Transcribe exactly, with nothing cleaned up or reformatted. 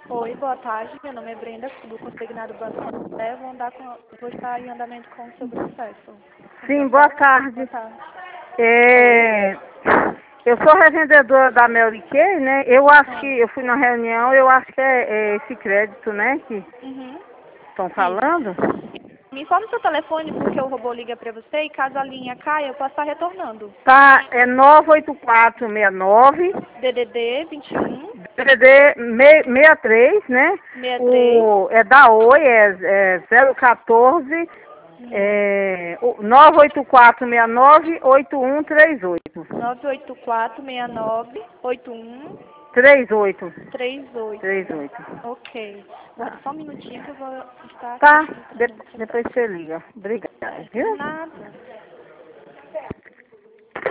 Oi, boa tarde. Meu nome é Brenda, do Consignado Banco. É, vou, andar com, vou estar em andamento com o seu processo. Sim, boa tarde. Boa tarde. É, eu sou revendedora da Mary Kay, né? Eu acho Ah, que eu fui na reunião, eu acho que é, é esse crédito, né, que uhum. estão Isso. falando. Me informe seu telefone, porque o robô liga para você e caso a linha caia, eu posso estar retornando. Tá, é nove oito quatro seis nove, D D D vinte e um, D D D sessenta e três, né? sessenta e três, O, é da Oi, é, é zero um quatro, hum, é, o nove oito quatro seis nove, oito um três oito. nove oito quatro seis nove oito um três oito. três oito. três oito. Ok. Guarda Tá. só um minutinho que eu vou estar aqui Tá, digitando de- o depois processo. você liga. Obrigada, Por viu? nada.